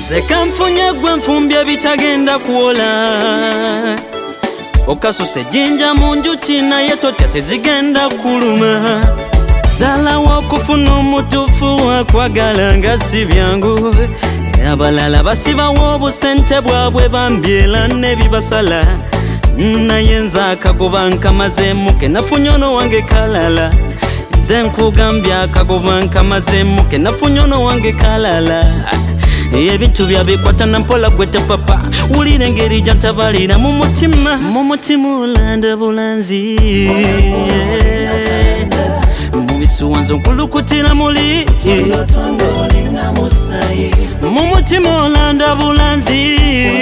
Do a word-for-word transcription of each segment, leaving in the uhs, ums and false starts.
Zekamfunye gwe nfumbye bitagenda kuwola okasuse jinja mu njuki naye totya tezigenda kuluma zalawo okufuna omutuufu wakwagala nga si byangu abalala basibawo obusente bwabwe bambyela nebibasala naye nze akagoba nkamazeemu kenafunye ono wange kalala nze nkugambye akagoba nkamazeemu kenafunye ono wange kalala ebintu byabikwata na mpola gwete papa wulira engeri gyantabalira mu mutima mu mutima olanda bulanzi mu bisuwanzo nkulukutira muli mu mutima olanda bulanzi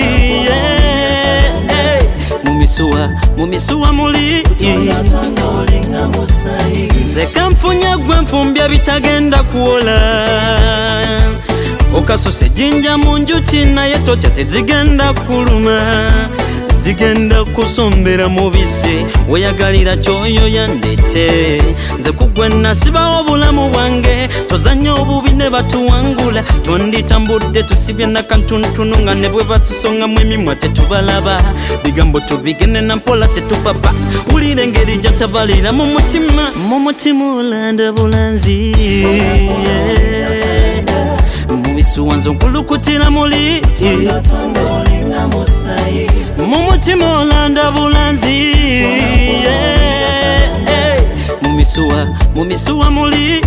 mu misuwa mu misuwa muli nze kamfunye gwe nfumbya bitagenda kuwola okasuse jinja mu njuki naye totya tezigenda kuluma zigenda kusombera mubisi weyagalira kyoyo yandete nze kugwe nasibawo obulamu bwange tozanya obubi ne batuwangula twanditambudde tusibye nakantuntunu nga ne bwe batusongamu emimwa tetubalaba bigambo tubigene na mpola tetupapa wulira engeri gyatabalira mu mutima mu mutima olanda bulanzi mubisuwanzo nkulukutira muli mu mutima olanda bulanzi mumisuwa mumisuwa muli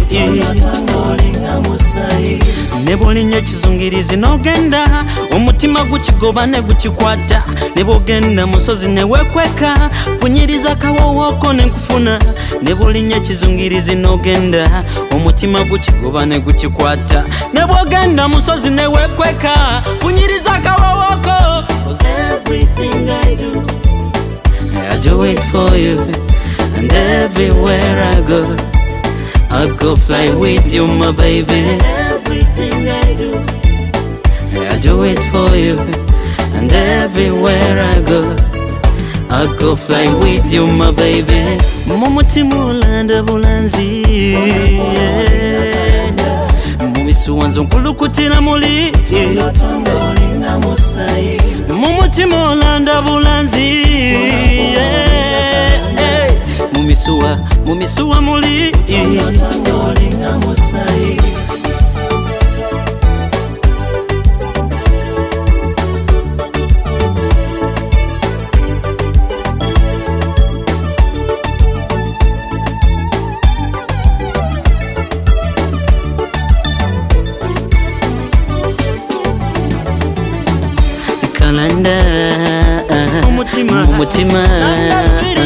ne bwolinya kizungirizi n'ogenda omutima gukigoba ne gukikwata ne bwogenda musozi ne wekweka kunyiriza kawowooko ne nkufuna ne bwolinya kizungirizi n'ogenda omutima gukigoba ne gukikwata ne bwogenda musozi ne wekweka kunyiriza kawowooko. Everything I do, I do it for you, and everywhere I go, I'll go fly with you, my baby. Everything I do, I do it for you, and everywhere I go, I'll go fly with you, my baby. Mumutima olanda bulanzi, mumisuwanzo nkulukutira muli, mumutima olanda bulanzi, mumisuwa mumisuwa muli. Kalanda umutima umutima